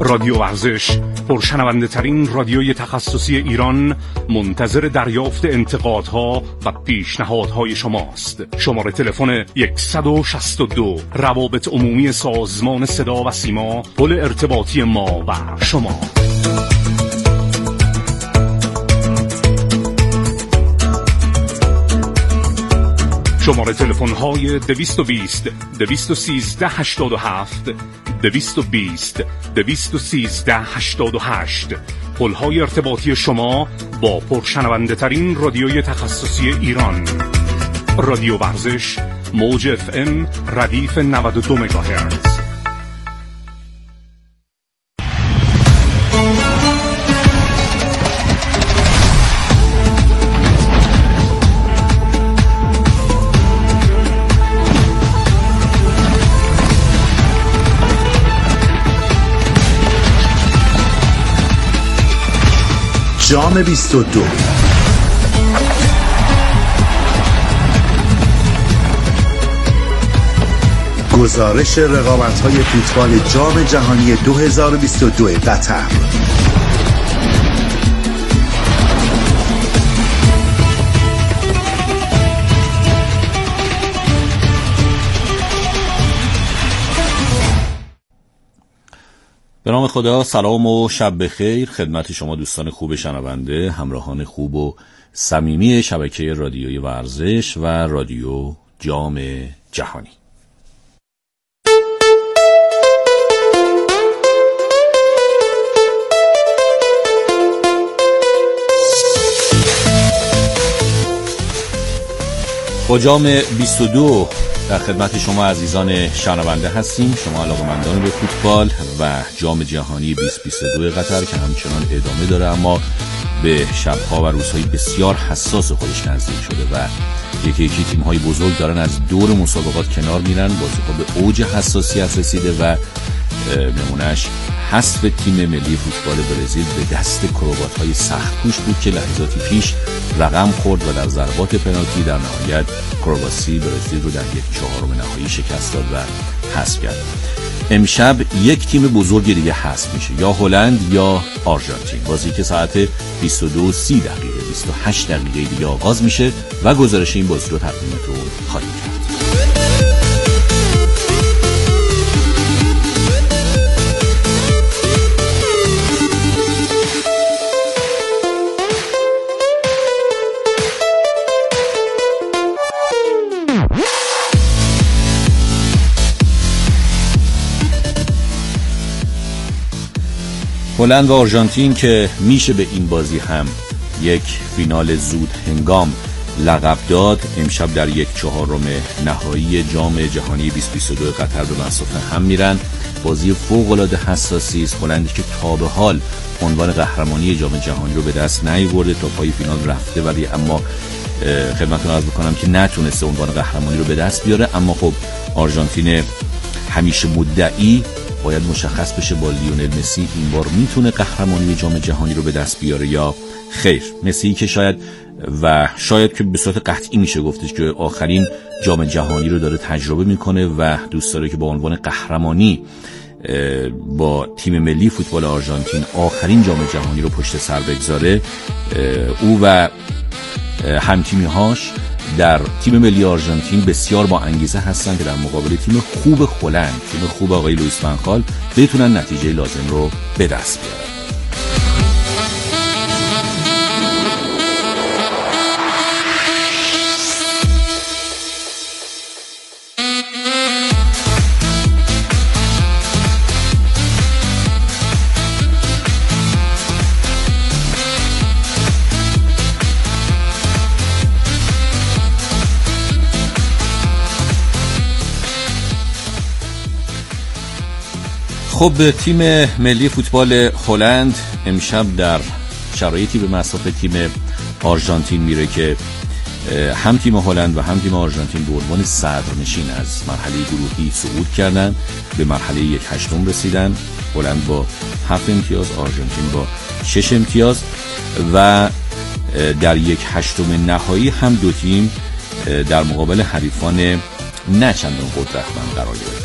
رادیو ورزش، پرشنونده ترین رادیوی تخصصی ایران، منتظر دریافت انتقادها و پیشنهادهای شماست. شماره تلفن 162 روابط عمومی سازمان صدا و سیما، پل ارتباطی ما و شما. شماره تلفن های 220 213 87 220 213 88، پل های ارتباطی شما با پرشنونده ترین رادیوی تخصصی ایران. رادیو ورزش، موج FM ردیف 92 مگاهرتز. جام 22 گزارش رقابت‌های فوتبال جام جهانی 2022 قطر. به نام خدا، سلام و شب بخیر خدمت شما دوستان خوب شنونده، همراهان خوب و صمیمی شبکه رادیوی ورزش و رادیو جام جهانی. با جام 22 در خدمت شما عزیزان شنونده هستیم، شما علاقه‌مندان به فوتبال و جام جهانی 2022 قطر که همچنان ادامه داره، اما به شب‌ها و روزهای بسیار حساس خودش نزدیک شده و یکی یکی تیم‌های بزرگ دارن از دور مسابقات کنار میرن. بازی‌ها به اوج حساسیت رسیده و نمونهش حذف تیم ملی فوتبال برزیل به دست کروات‌های سخت‌کوش بود که لحظاتی پیش رقم خورد و در ضربات پنالتی در نهایت کرواسی برزیل رو در 1/4 نهایی شکست داد و حذف کرد. امشب یک تیم بزرگ دیگه حذف میشه، یا هلند یا آرژانتین. بازی که ساعت 22:30 28 دقیقه دیگه آغاز میشه و گزارش این بازی رو تقدیمتون خواهیم کرد. هلند و آرژانتین که میشه به این بازی هم یک فینال زود هنگام لقب داد، امشب در 1/4 نهایی جام جهانی 2022 قطر به مصاف هم میرن. بازی فوق‌العاده حساسی است. هلندی که تا به حال عنوان قهرمانی جام جهانی رو به دست نیاورده، تا پای فینال رفته ولی اما خدمتتون عرض بکنم که نتونسته عنوان قهرمانی رو به دست بیاره. اما خب آرژانتین همیشه مدعی، باید مشخص بشه با لیونل مسی این بار میتونه قهرمانی جام جهانی رو به دست بیاره یا خیر. مسی که شاید که به صورت قطعی میشه گفتش که آخرین جام جهانی رو داره تجربه میکنه و دوست داره که با عنوان قهرمانی با تیم ملی فوتبال آرژانتین آخرین جام جهانی رو پشت سر بگذاره. او و همتیمی‌هاش در تیم ملی آرژانتین بسیار با انگیزه هستن که در مقابل تیم خوب هلند، تیم خوب آقای لوئیس فان خال، بتونن نتیجه لازم رو به دست بیارن. خب تیم ملی فوتبال هلند امشب در شرایطی به مصاف تیم آرژانتین میره که هم تیم هلند و هم تیم آرژانتین به عنوان صدرنشین از مرحله گروهی صعود کردن، به مرحله 1/8 رسیدن. هلند با 7 امتیاز، آرژانتین با 6 امتیاز و در 1/8 نهایی هم دو تیم در مقابل حریفان نه چندان قدرتمند قرار گرفتن.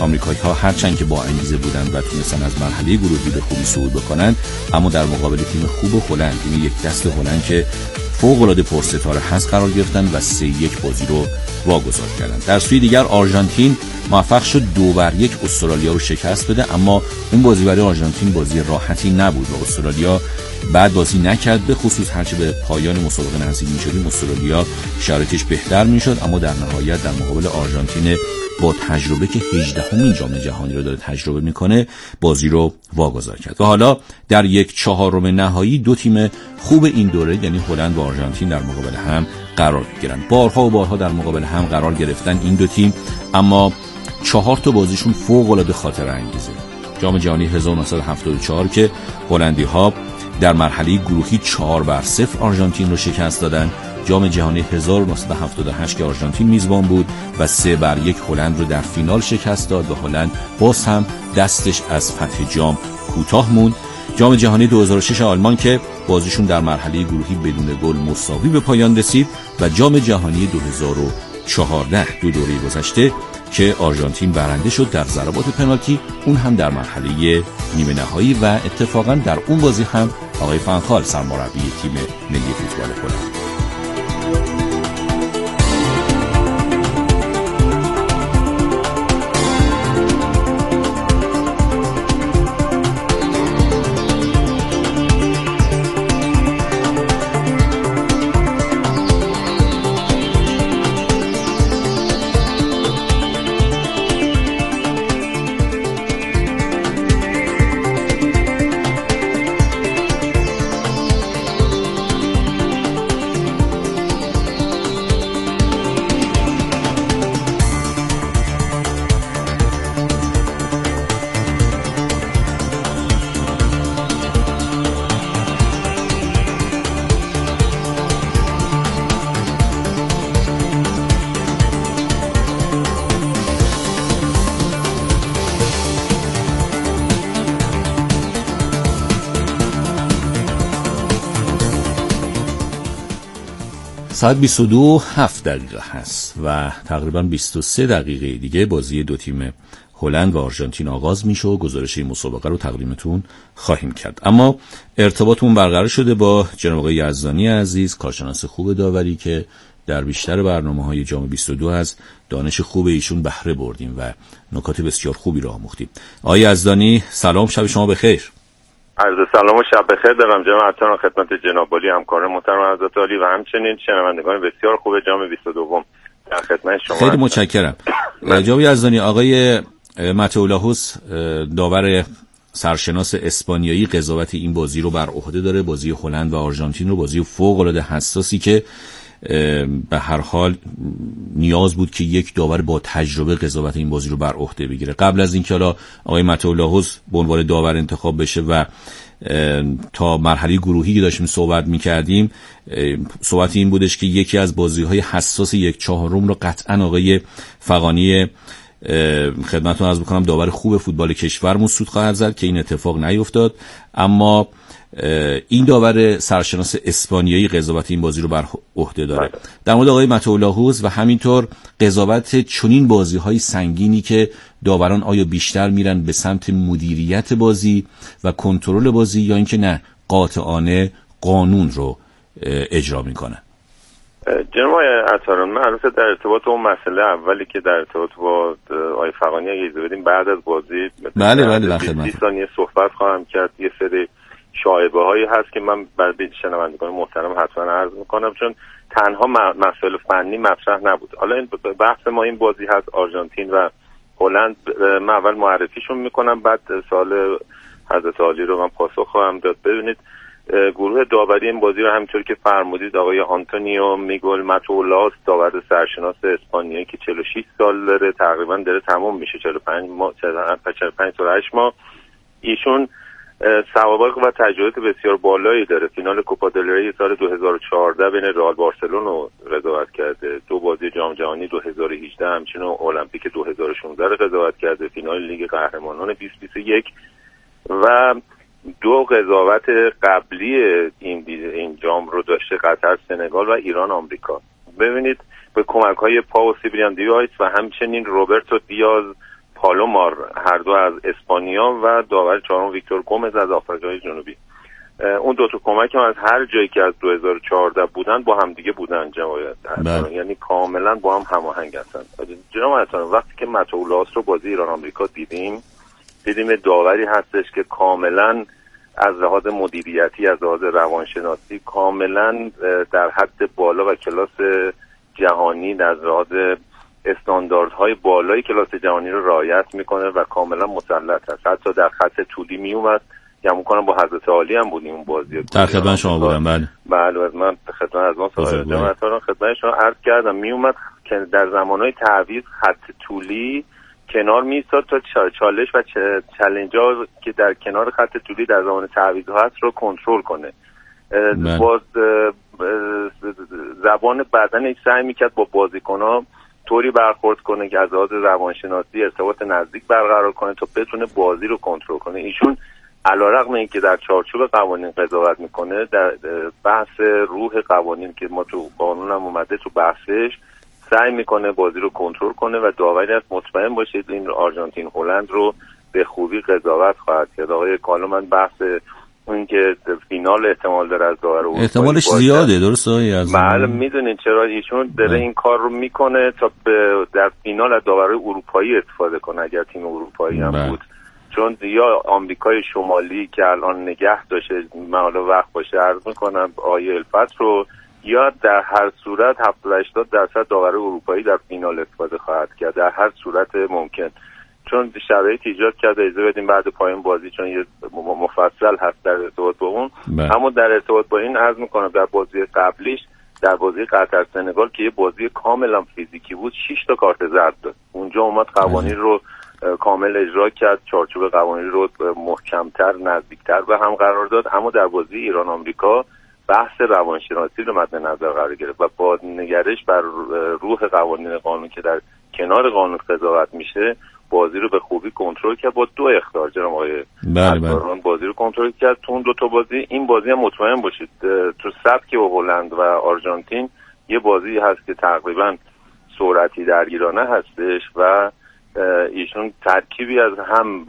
آمریکایی‌ها هرچند که با انگیزه بودند و تونستن از مرحله گروهی به خوبی صعود بکنن، اما در مقابل تیم خوب هلند، تیم یک دست هلند که فوق‌العاده پرستاره هست قرار گرفتن و 3-1 بازی رو واگذار کردن. در سوی دیگر آرژانتین موفق شد 2-1 استرالیا رو شکست بده، اما اون بازی برای آرژانتین بازی راحتی نبود و استرالیا بعد بازی نکرد، به خصوص هرچه به پایان مسابقه نزدیک می‌شدیم استرالیا شرایطش بهتر میشد، اما در نهایت در مقابل آرژانتین با تجربه که 18مین جام جهانی رو داره تجربه میکنه بازی رو واگذار کرد. و حالا در 1/4 نهایی دو تیم خوب این دوره یعنی هلند و آرژانتین در مقابل هم قرار میگیرن. بارها و بارها در مقابل هم قرار گرفتن این دو تیم، اما 4 تا بازیشون فوق العاده خاطره انگیزه. جام جهانی 1974 که هلندی‌ها در مرحله گروهی 4-0 آرژانتین رو شکست دادن، جام جهانی 1978 که آرژانتین میزبان بود و 3-1 هلند رو در فینال شکست داد و هلند باز هم دستش از فتح جام کوتاه موند. جام جهانی 2006 آلمان که بازیشون در مرحله گروهی بدون گل مساوی به پایان رسید و جام جهانی 2014 دو دوره گذشته که آرژانتین برنده شد در ضربات پنالتی، اون هم در مرحله نیمه نهایی و اتفاقا در اون بازی هم آقای فنخال سرمربی تیم ملی فوتبال هلند. ساعت 22:07 هست و تقریبا 23 دقیقه دیگه بازی دو تیم هلند و آرژانتین آغاز میشه و گزارش این مسابقه رو تقدیمتون خواهیم کرد. اما ارتباطمون برقرار شده با جناب آقای یزدانی عزیز، کارشناس خوب داوری که در بیشتر برنامه‌های جام 22 از دانش خوب ایشون بهره بردیم و نکات بسیار خوبی رو آموختیم. آقای یزدانی سلام، شب شما بخیر. عرض سلام و شب بخیر دارم جناب عطار، خدمت جناب عالی همکار محترم حضرت عالی و همچنین شنوندگان بسیار خوب جام 22 در خدمت شما. خیلی متشکرم. جناب یزدانی، آقای ماتئو لاهوس داور سرشناس اسپانیایی قضاوت این بازی رو بر عهده داره، بازی هلند و آرژانتین رو، بازی فوق العاده حساسی که به هر حال نیاز بود که یک داور با تجربه قضاوت این بازی رو بر عهده بگیره. قبل از اینکه حالا آقای ماتئو لاهوس به عنوان داور انتخاب بشه و تا مرحله گروهی که داشتیم صحبت می‌کردیم، صحبت این بودش که یکی از بازی‌های حساس 1/4 رو قطعاً آقای فغانی خدمتتون عرض بکنم داور خوب فوتبال کشورمون سود خواهد زد که این اتفاق نیفتاد، اما این داور سرشناس اسپانیایی قضاوت این بازی رو بر عهده داره. در مورد آقای ماتئو لاهوس و همینطور قضاوت چنین بازی‌های سنگینی که داوران آیا بیشتر میرن به سمت مدیریت بازی و کنترل بازی یا اینکه نه قاطعانه قانون رو اجرا میکنن؟ جناب عطاران، من البته در ارتباط اون مسئله اولی که در ارتباط با آقای فغانی اگه اجازه بدیم بعد از بازی بله در خدمت 20 ثانیه صحبت خواهم کرد. یه سری شایبه هایی هست که من برای شنوندگان محترم حتما عرض میکنم، چون تنها مسائل فنی مطرح نبود. حالا این بحث ما این بازی هست آرژانتین و هلند. من اول معرفیشون میکنم، بعد سوال حضرت عالی رو من پاسخ خواهم داد. ببینید گروه داوری این بازی رو همینطور که فرمودید آقای آنتونیو میگل ماتئو داور سرشناس اسپانیایی که 46 سال داره، تقریبا داره تمام میشه 45 تا 8 ماه. ایشون سوابق و تجربه بسیار بالایی داره. فینال کوپا دل ری سال 2014 بین رئال بارسلون رو قضاوت کرده، دو بازی جام جهانی 2018 همچنین المپیک 2016 رو قضاوت کرده، فینال لیگ قهرمانان 2021 و دو قضاوت قبلی این جام رو داشته، قطر، سنگال و ایران، آمریکا. ببینید به کمک‌های پاو سیبریان دیوایس و همچنین روبرتو دیاز پالومار هر دو از اسپانیا و داور چهارم ویکتور گومز از آفریقای جنوبی. اون دو تا کمک هم از هر جایی که از 2014 بودن با هم دیگه بودن جناب، یعنی کاملا با هم هماهنگ هستن. جناب وقتی که متولاس رو بازی ایران آمریکا دیدیم داوری هستش که کاملا از لحاظ مدیریتی، از لحاظ روانشناسی کاملا در حد بالا و کلاس جهانی، در لحاظ استانداردهای بالای کلاس جهانی رو رعایت میکنه و کاملا مسلط هست. حتی در خط طولی میومد، گمون کنم با حضرت عالی هم بودیم اون بازی. در خدمت شما بودم. بله من خدمت از ما خدمت شما عرض کردم. میومد که در زمانهای تعویض خط طولی کنار میستاد تا چالش و چالنج‌ها که در کنار خط طولی در زمان تعویض هست رو کنترل کنه. باز زبان بدنش سعی میکرد با بازیکن‌ها طوری برخورد کنه که از لحاظ روانشناسی ارتباط نزدیک برقرار کنه تا بتونه بازی رو کنترل کنه. ایشون علیرغم اینکه در چارچوب قوانین قضاوت میکنه، در بحث روح قوانین که ما تو قانون هم اومده تو بحثش سعی میکنه بازی رو کنترل کنه و داوری است مطمئن باشید این آرژانتین هلند رو به خوبی قضاوت خواهد کرد. آقای کالو، من بحث اون که فینال احتمال داره از داور احتمالش زیاده، درسته؟ بله میدونین چرا ایشون داره این کار رو میکنه تا در فینال از داورای اروپایی استفاده کنه اگر تیم اروپایی هم بود. چون یا آمریکای شمالی که الان نگه داشته، من حالا وقت باشه عرض میکنم آیه الفت رو، یا در هر صورت 70-80% داور اروپایی در فینال استفاده خواهد کرد در هر صورت ممکن. چون شرایط ایجاد کرده، اجازه بدیم بعد پایان بازی چون یه مفصل هست در ارتباط با اون، اما در ارتباط با این عرض میکنم در بازی قبلیش، در بازی قطر سنگال که یه بازی کاملا فیزیکی بود، 6 تا کارت زرد داد. اونجا اومد قوانین رو کامل اجرا کرد، چارچوب قوانین رو محکمتر، نزدیکتر به هم قرار داد. اما در بازی ایران آمریکا بحث روانشناسی رو مد نظر قرار گرفت و با نگرش بر روح قوانین قانون که در کنار قانون قضاوت میشه بازی رو به خوبی کنترل کرد. با 2 اخطار جناب آقای بازی رو کنترل کرد. تو اون 2 تا بازی، این بازی هم مطمئن باشید تو سبک هلند و آرژانتین یه بازی هست که تقریبا سرعتی درگیرانه هستش و ایشون ترکیبی از هم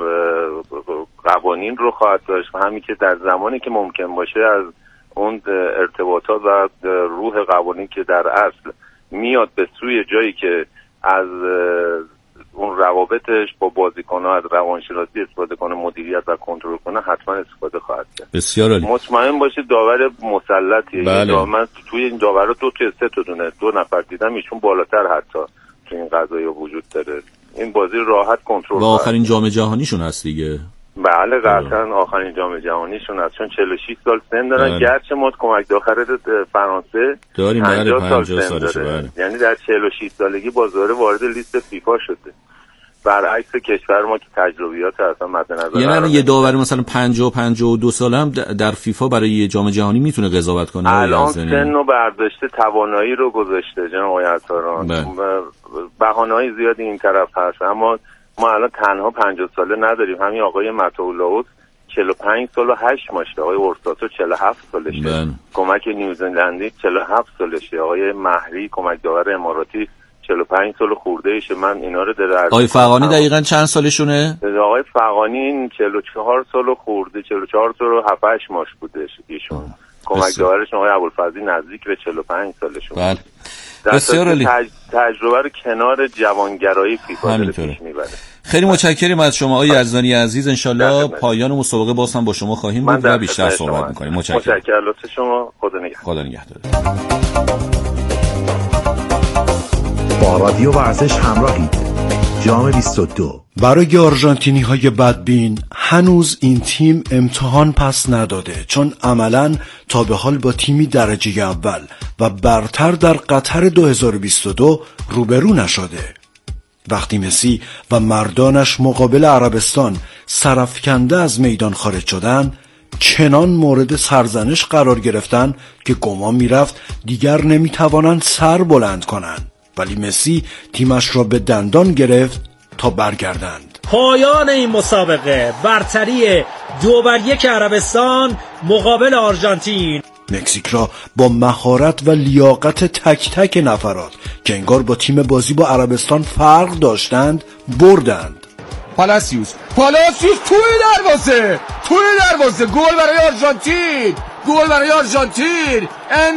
قوانین رو خواهد داشت و همین که در زمانی که ممکن باشه از اون ارتباطات و روح قوانین که در اصل میاد به سوی جایی که از اون روابطش با بازیکن‌ها از روانشناسی استفاده کنه، مدیریت و کنترل کنه، حتما استفاده خواهد کرد. بسیار عالی. مطمئن باشید داور مسلطیه. بله. من توی این داورا 2 تا 3 تا دونه 2 نفر دیدم، ایشون بالاتر حتی تو این قضایا وجود داره. این بازی راحت کنترل و آخرین جام جهانیشون هست دیگه. بله قطعا آخرین جام جهانیشون هست، چون 46 سال سن دارن. گرچه ما کمک داخل فرانسه داریم 50 سال سن داره، یعنی در 46 سالگی بازواره وارد لیست فیفا شده، برعکس کشور ما که تجربیات اصلا مد نظر. یعنی یه داور مثلا 50-52 ساله هم در فیفا برای یه جام جهانی میتونه قضاوت کنه. الان سنو برداشته، توانایی رو گذاشته جناب آقای عطاران. بهانه‌های زیادی این طرف هست، اما ما الان تنها 50 ساله نداریم. همین آقای متولاوس 45 سال و 8 ماشه، آقای اورساتو 47 سالشه، کمک نیوزلندی 47 سالشه، آقای مهری کمک داور اماراتی 45 سال خورده ایشه. من اینا رو در آقای فغانی دقیقاً چند سالشونه؟ آقای فغانی 44 سال خورده، 44 سال و 7-8 ماش بودش ایشون. کمک داورش آقای ابوالفضلی نزدیک به 45 سالشون. بله. بسیار عالی. تجربه رو کنار جوانگرایی فیفا پیش میبره. خیلی متشکرم از شما آقای یزدانی عزیز. انشالله پایان مسابقه باز هم با شما خواهیم بود و بیشتر صحبت می‌کنیم. متشکرم. لطف شما. خدا نگهدار. با رادیو ورزش همراهید. جام 22 برای آرژانتینی‌های بدبین هنوز این تیم امتحان پس نداده، چون عملاً تا به حال با تیمی درجه اول و برتر در قطر 2022 روبرو نشده. وقتی مسی و مردانش مقابل عربستان سرافکنده از میدان خارج شدن، چنان مورد سرزنش قرار گرفتن که گمان میرفت دیگر نمیتوانند سر بلند کنند، ولی مسی تیمش را به دندان گرفت تا برگردند. پایان این مسابقه برتری 2-1 عربستان مقابل آرژانتین. مکزیک را با مهارت و لیاقت تک تک نفرات که انگار با تیم بازی با عربستان فرق داشتند بردند. پالاسیوس توی دروازه گل برای آرژانتین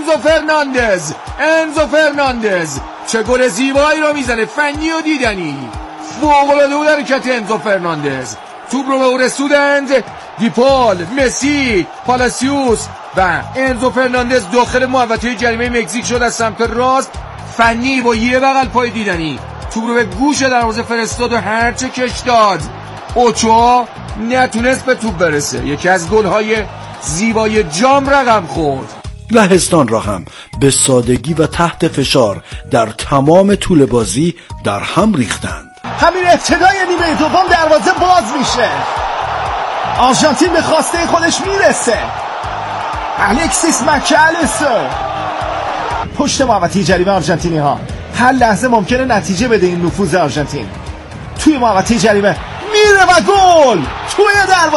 انزو فرناندز چه گل زیبایی رو میزنه، فنی و دیدنی، فوق‌العاده بود حرکت انزو فرناندز. توپ رو به او رسوندند دیپال، مسی، پالاسیوس و انزو فرناندز داخل محوطه جریمه مکزیک شد از سمت راست، فنی با یه بغل پای دیدنی توپ رو به گوش دروازه فرستاد و هرچه کش داد اوچوا نتونست به توپ برسه. یکی از گل‌های زیبای جام رقم خورد. لهستان را هم به سادگی و تحت فشار در تمام طول بازی در هم ریختند. همین ابتدای نیمه دوم دروازه باز میشه، آرژانتین به خواسته خودش میرسه. الکسیس مک‌الیستر پشت محوطه جریمه آرژانتینی ها، هر لحظه ممکنه نتیجه بده این نفوذ آرژانتین. توی محوطه جریمه میره و گل توی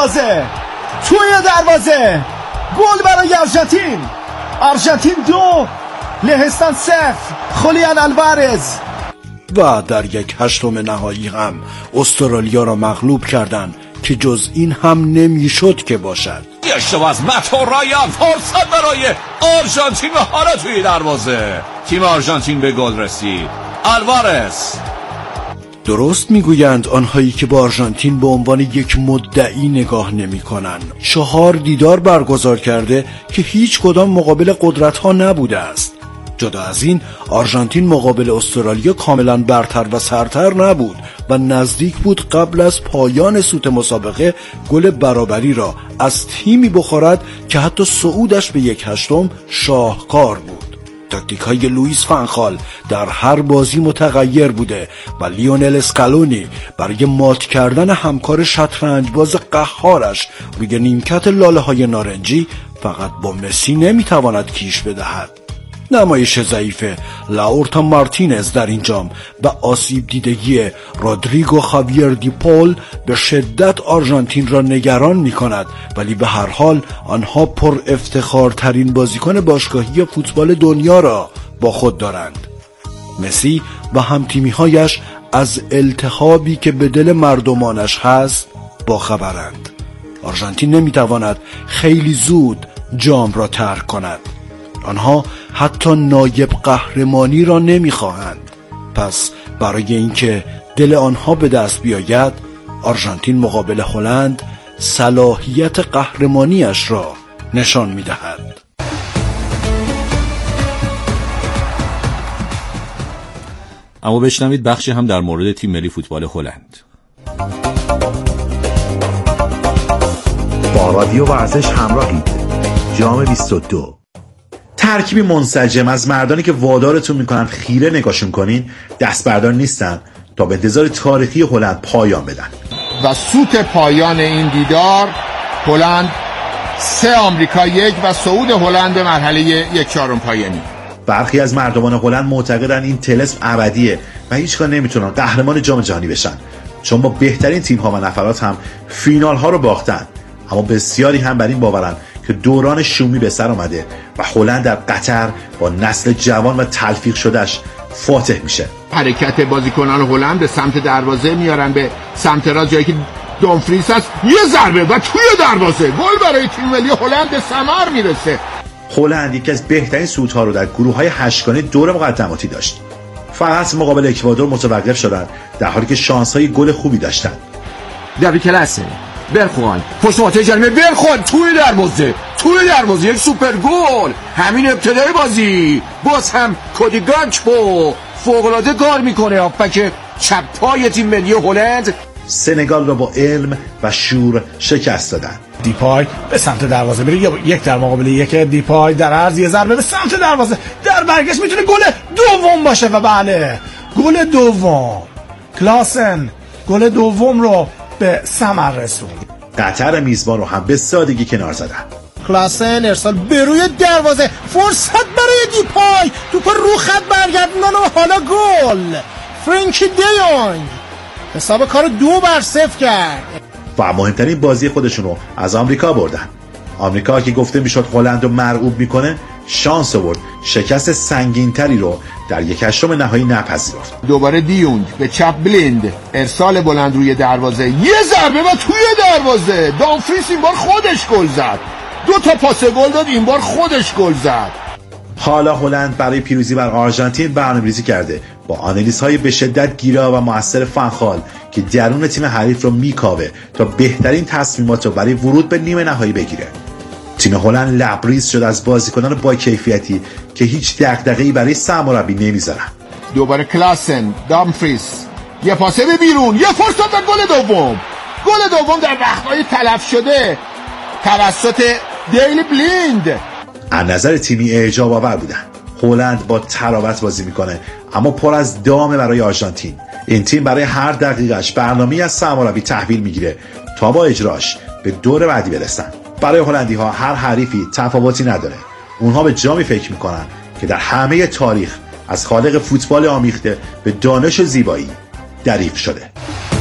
دروازه گل برای آرژانتین 2 لهستان 0. خولیان آلوارز. و در یک هشتم نهایی هم استرالیا را مغلوب کردند که جز این هم نمیشد که باشد. اشتباه از متو رایان، فرصت برای آرژانتین و حالا توی دروازه تیم آرژانتین به گل رسید. آلوارز. درست میگویند آنهایی که به آرژانتین به عنوان یک مدعی نگاه نمی کنند. 4 دیدار برگزار کرده که هیچ کدام مقابل قدرت ها نبوده است. جدا از این آرژانتین مقابل استرالیا کاملا برتر و سرتر نبود و نزدیک بود قبل از پایان سوت مسابقه گل برابری را از تیمی بخورد که حتی صعودش به 1/8 شاهکار بود. تاکتیک های لوئیس فانخال در هر بازی متغیر بوده و لیونل اسکالونی برای مات کردن همکار شطرنجباز قهارش روی نیمکت لاله های نارنجی فقط با مسی نمیتواند کیش بدهد. نمایش ضعیف لاورتا مارتینز در این جام و آسیب دیدگی رودریگو خاویر دیپول به شدت آرژانتین را نگران می کند، ولی به هر حال آنها پر افتخارترین بازیکن باشگاهی فوتبال دنیا را با خود دارند. مسی و همتیمی‌هایش از التهابی که به دل مردمانش هست با خبرند. آرژانتین نمیتواند خیلی زود جام را ترک کند. آنها حتی نایب قهرمانی را نمیخواهند. پس برای اینکه دل آنها به دست بیاید، آرژانتین مقابل هلند صلاحیت قهرمانیش را نشان میدهد. اما بشنوید بخشی هم در مورد تیم ملی فوتبال هلند. با رادیو ورزش همراهید. جام 22 ترکیبی منسجم از مردانی که وادارتون میکنن خیره نگاهشون کنین، دست بردار نیستن تا به انتظار تاریخی هلند پایان بدن. و سوت پایان این دیدار هلند 3 آمریکا 1 و صعود هلند به مرحله 1/4 پایانی. برخی از مردمان هلند معتقدن این طلسم ابدیه و هیچگاه نمیتونن قهرمان جام جهانی بشن، چون با بهترین تیم ها و نفرات هم فینال ها رو باختن. اما بسیاری هم بر این باورن که دوران شومی به سر آمده و هلند در قطر با نسل جوان و تلفیق شدهش فاتح میشه. حرکت بازیکنان هلند به سمت دروازه میارن، به سمت راست جایی که دومفریس هست، یه ضربه و توی دروازه گل برای تیم ملی هلند به ثمر میرسه. هلند یکی از بهترین صعودها رو در گروه‌های 8گانه دور مقدماتی داشت. فقط مقابل اکوادور متوقف شدند، در حالی که شانس‌های گل خوبی داشتند. در کلاس برخوان پشت محوطه جریمه، برخوان توی دروازه یک سوپر گل. همین ابتدای بازی باز هم کودی گاکپو فوق‌العاده کار میکنه. هافبک چپ پای تیم ملی هلند سنگال را با علم و شور شکست دادن. دیپای به سمت دروازه میره، یا 1 در مقابل 1. دیپای در عرض یه ضربه به سمت دروازه، در برگشت میتونه گل دوم باشه. و بله، گل دوم کلاسن گل دوم رو به ثمر رسوند. قطر میزبان رو هم به سادگی کنار زدن. کلاسن ارسال به روی دروازه، فرصت برای دیپای، توپ رو خط برگردوندن و حالا گل. فرانکی دیونگ حساب کارو 2-0 کرد. و مهمترین بازی خودشون رو از آمریکا بردن. آمریکا که گفته میشد هلند رو مرعوب میکنه، شانس آورد شکست سنگینتری رو در 1/8 نهایی نپذیرفت. دوباره دیونگ به چپ بلیند، ارسال بلند روی دروازه، یه ضربه و توی دروازه. دامفریس این بار خودش گل زد. 2 تا پاس گل داد، این بار خودش گل زد. حالا هلند برای پیروزی بر آرژانتین برنامه‌ریزی کرده با آنالیزهای به شدت گیرا و موثر فنخال که درون تیم حریف رو میکاوه تا بهترین تصمیمات رو برای ورود به نیمه نهایی بگیره. تیم هلند لبریز شد از بازیکنان با کیفیتی که هیچ دغدغه‌ای برای سرمربی نمیذارن. دوباره کلاسن، دامفریس، یه پاسه به بیرون، یه فرصت به گل دوم. گل دوم در وقت‌های تلف شده توسط دیلی بلیند. از نظر تیمی اعجاب آور بودن. هلند با تراوت بازی میکنه اما پر از دام برای آرژانتین. این تیم برای هر دقیقش برنامه‌ای از سرمربی تحویل میگیره تا با اجراش به دور بعدی برسن. برای هلندی ها هر حریفی تفاوتی نداره. اونها به جامی فکر میکنن که در همه تاریخ از خالق فوتبال آمیخته به دانش و زیبایی دریغ شده.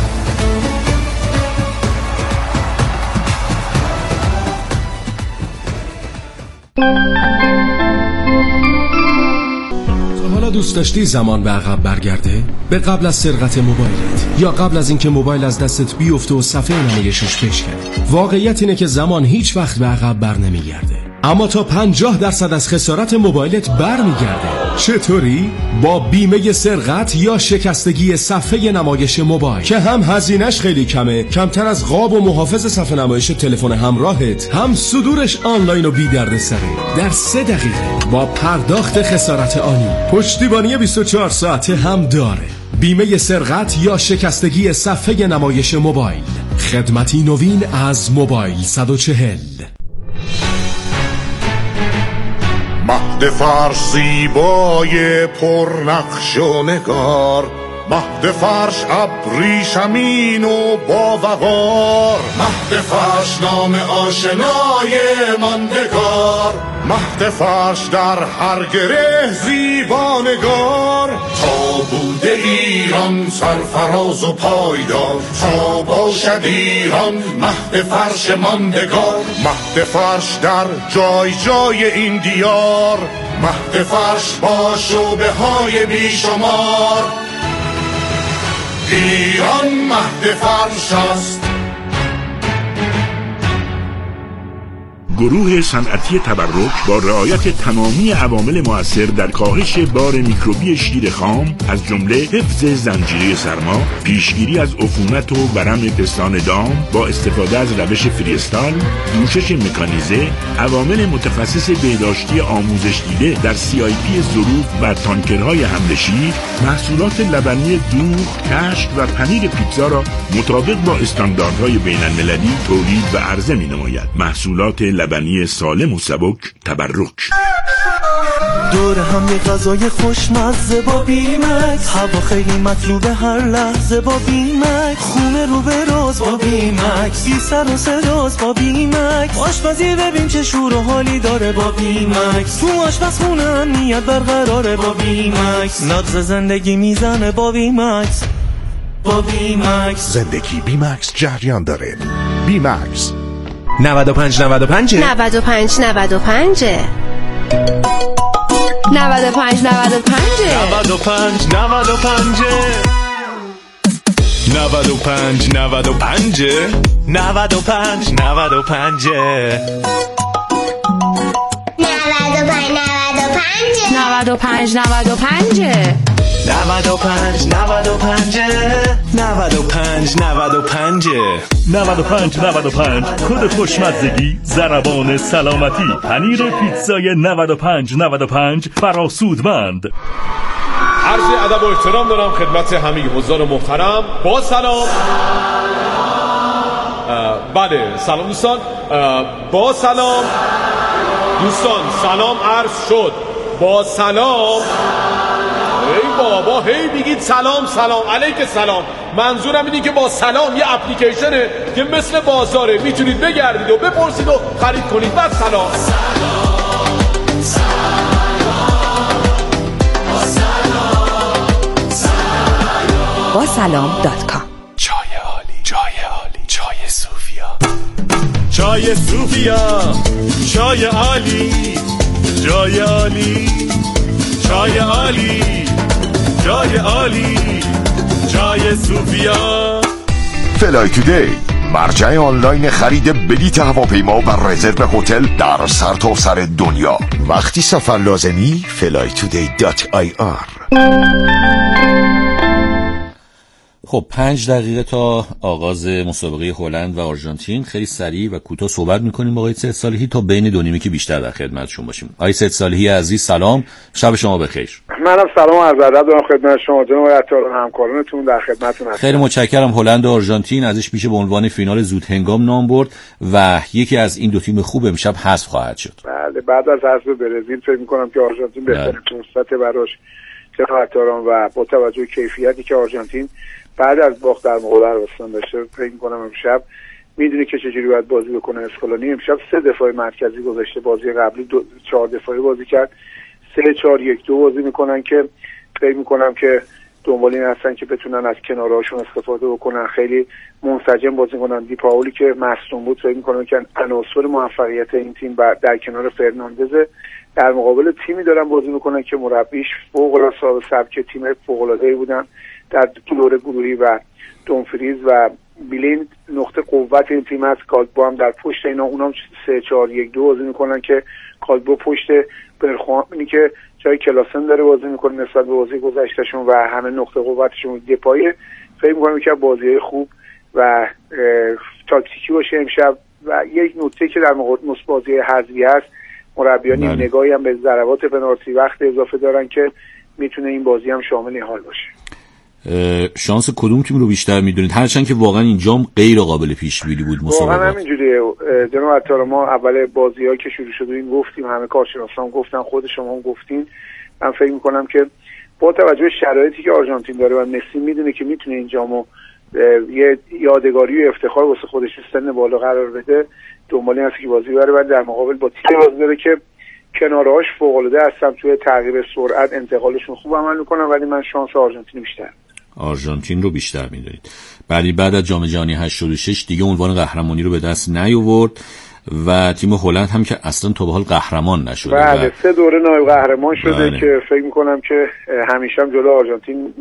حالا دوست داشتی زمان به عقب برگرده؟ به قبل از سرقت موبایلت یا قبل از اینکه موبایل از دستت بیفته و صفحه نمایشش بشکنه. واقعیت اینه که زمان هیچ وقت به عقب بر نمیگرده، اما تا 50% از خسارت موبایلت برمیگرده. چطوری؟ با بیمه سرقت یا شکستگی صفحه نمایش موبایل که هم هزینه‌اش خیلی کمه، کمتر از قاب و محافظ صفحه نمایش تلفن همراهت، هم صدورش آنلاین و بی دردسره. در 3 دقیقه با پرداخت خسارت آنی. پشتیبانی 24 ساعته هم داره. بیمه سرقت یا شکستگی صفحه نمایش موبایل. خدمتی نوین از موبایل 140. مهد فرش زیبای پرنقش و نگار، مهد فرش ابریشمین و باوقار، مهد فرش نام آشنای ماندگار، مهد فرش در هر گره زیبانگار. تا بوده ایران سرفراز و پایدار، تا باشد ایران مهد فرش ماندگار. مهد فرش در جای جای این دیار، مهد فرش با شعبه های بیشمار. ایران مهد فرش است. گروه صنعتی تبرک با رعایت تمامی عوامل مؤثر در کاهش بار میکروبی شیر خام از جمله حفظ زنجیره سرما، پیشگیری از عفونت و ورم پستان دام با استفاده از روش فریستال، جوشش مکانیزه، عوامل متخصص بهداشتی آموزش دیده در CIP ظروف و تانکرهای حمل شیر، محصولات لبنی دوغ، کشک و پنیر پیتزا را مطابق با استانداردهای بین‌المللی تولید و عرضه می‌نماید. محصولات لبنی سالم و سبک تبرک. دور هم یه غذای خوشمزه با بیمکس، هوا خیلی مطلوبه هر لحظه با بیمکس، خونه رو به راز با بیمکس، بی سر و صداست با بیمکس، آشپزی ببین چه شور و حالی داره با بیمکس، تو آشپزخونه امنیت برقراره با بیمکس، نبض زندگی میزنه با بیمکس. با بیمکس زندگی بیمکس جریان داره. بیمکس 95 95 95 95 95 95 95 95 95 95 95 95 95 95 95 95 کد خوشمزگی، ضربان سلامتی، پنیر پیتزای 95 برا سودمند. عرض ادب و احترام دارم خدمت همه حضار محترم. با سلام. بله سلام دوستان. با سلام دوستان، سلام عرض شد. با سلام. ای بابا هی میگید سلام سلام علیک سلام. منظورم اینه که با سلام یه اپلیکیشنه که مثل بازاره، میتونید بگردید و بپرسید و خرید کنید. بعد سلام با سلام.com. چای عالی، چای عالی، چای صوفیا، چای صوفیا، چای عالی، جای عالی، جای عالی، جای عالی، جای سوفیا. فلای تودی، مرجع آنلاین خرید بلیط هواپیما و رزرو هتل در سرتاسر دنیا. وقتی سفر لازمی flytoday.ir. خب 5 دقیقه تا آغاز مسابقه هلند و آرژانتین خیلی سریع و کوتاه صحبت می‌کنیم با آقای سید صالحی تا بین 2:30 که بیشتر در خدمتشون باشیم. آقای سید صالحی عزیز سلام، شب شما بخیر. منم سلام عرض ادب دارم خدمت شما جناب عطار و همکارانتون، در خدمتتون هستم. خیلی متشکرم. هلند و آرژانتین ازش میشه به عنوان فینال زود هنگام نام برد و یکی از این دو تیم خوب امشب حذف خواهد شد. بله، بعد از حذف برزیل فکر می‌کنم که آرژانتین بهترین فرصت براش جناب عطاران و با توجه به کیفیتی که آرژانتین بعد از باخت در مقابل عربستان داشته، فکر می‌کنم امشب میدونه که چجوری باید بازی بکنه. اسکالانی امشب 3 دفاع مرکزی گذاشته، بازی قبلی 4 دفاعی بازی کرد. 3-4-1-2 بازی میکنن که فکر می‌کنم که دنبال این هستن که بتونن از کنارهاشون استفاده بکنن، خیلی منسجم بازی کنن. دی پاولی که مصدوم بود فکر می‌کنم که عناصر موفقیت این تیم در کنار فرناندز در مقابل تیمی دارن بازی میکنن که مربیش فوق‌العاده صاحب سبک تیم فوق‌العاده‌ای بودن در دوره گروهی و دونفریز و بیلیند نقطه قوت این تیم است. کالبو هم در پشت اینا، اونام 3-4-1-2 بازی میکنن که کالبو پشت برخوانی که جای کلاسن داره بازی میکنه نسبت به بازی گذشتهشون و همه نقطه قوتشون دپای. فکر میکنم که بازی خوب و تاکتیکی باشه امشب. و یک نکته که در مورد بازی حذفی هست، مربیان این نگاهی هم به ضربات پنالتی وقت اضافه دارن که میتونه این بازی هم شامل این حال باشه. شانس کدوم تیم رو بیشتر میدونید؟ هرچند که واقعا این جام غیر قابل پیش بینی بود مسابقات. واقعا همینجوریه جناب عطار. ما اول بازی‌ها که شروع شد این گفتیم، همه کارشناسان گفتن، خود شما هم گفتین. من فکر می‌کنم که با توجه به شرایطی که آرژانتین داره و مسی میدونه که میتونه این جامو یه یادگاری و افتخار واسه خودش سن بالا قرار بده، دنبال این هست که بازی بره و در مقابل با تیم بازی داره که کنارهاش فوق‌العاده هستن، توی تغییر سرعت انتقالشون خوب عمل میکنن، ولی من شانس آرژانتین رو بیشتر میدونید. بعد از جام جهانی 86 دیگه عنوان قهرمانی رو به دست نیاورد و تیم هلند هم که اصلا تا به حال قهرمان نشده. بله، 3 دوره نایب قهرمان شده که فکر میکنم که همیشه هم جلو آرژانتین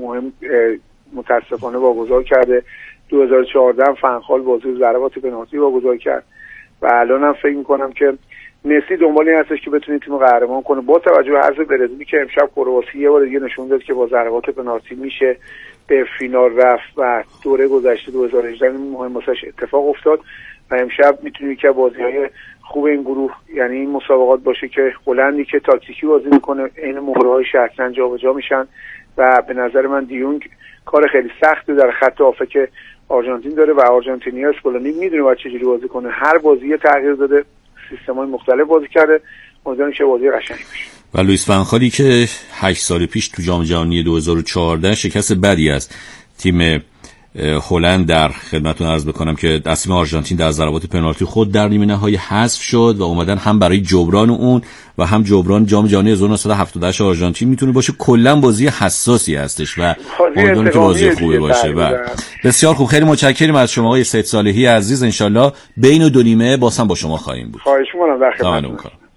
متاسفانه واگذار کرده. 2014 فنخال بازی ضربات پنالتی واگذار کرد و الان هم فکر میکنم که مسی دنبال این هستش که بتونه تیم قهرمان کنه. با توجه به حذف برزیلی که امشب کرواسی یه بار دیگه نشون داد که با ضربات پنالتی میشه به فینال رفت و دوره گذشته 2018 مهم واسش اتفاق افتاد و امشب میتونه که بازی‌های خوب این گروه، یعنی این مسابقات باشه که هلندی که تاکتیکی بازی میکنه، این مهره‌های شطرنج جابجا میشن و به نظر من دیونگ کار خیلی سختی در خط هافک آرژانتین داره و آرژانتینیا اسکالانی میدونه باید چجوری بازی کنه. هر بازی تغییر داده، سیستم‌های مختلف بازی کرده، امیدوارم که بازی قشنگی بشه. و لوئیس فنخالی که 8 سال پیش تو جام جهانی 2014 شکست بدی از تیم هلند در خدمتتون عرض بکنم که از تیم آرژانتین در ضربات پنالتی خود در نیمه نهایی حذف شد و اومدن هم برای جبران اون و هم جبران جام جهانی 1978 آرژانتین میتونه باشه. کلا بازی حساسی هستش و امیدوارم که بازی خوبی باشه. بسیار خوب، خیلی متشکرم از شما آقای سید صالحی عزیز. انشالله بین و 2:30 باز هم با شما خواهیم بود. خواهش می‌کنم، در خدمتتون.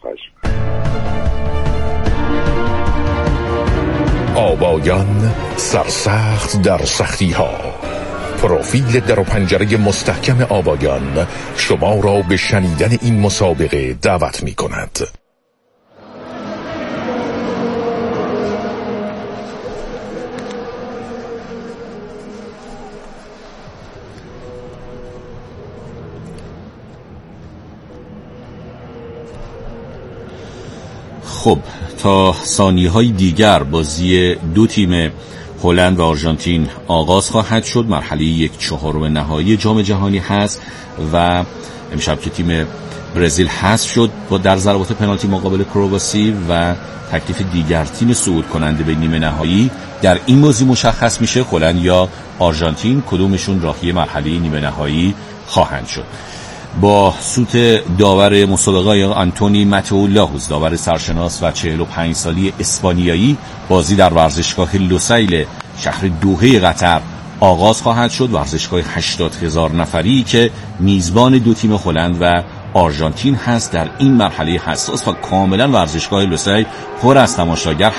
آبایان سرسخت در سختی ها. پروفیل در و پنجره مستحکم آبایان شما را به شنیدن این مسابقه دعوت می کند. خب تا ثانیه‌های دیگر بازی دو تیم هلند و آرژانتین آغاز خواهد شد. مرحله 1/4 نهایی جام جهانی هست و امشب که تیم برزیل حذف شد با در ضربات پنالتی مقابل کرواسی و تکلیف دیگر تیم صعود کننده به نیمه نهایی در این بازی مشخص میشه هلند یا آرژانتین کدومشون راهی مرحله نیمه نهایی خواهند شد. با سوت داور مسابقه آنتونی ماتئو لاهوز، داور سرشناس و 45 سالی اسپانیایی، بازی در ورزشگاه لوسیل شهر دوحه قطر آغاز خواهد شد. ورزشگاه 80,000 نفری که میزبان دو تیم هلند و آرژانتین هست در این مرحله حساس و کاملا ورزشگاه لوسای پر از تماشاگر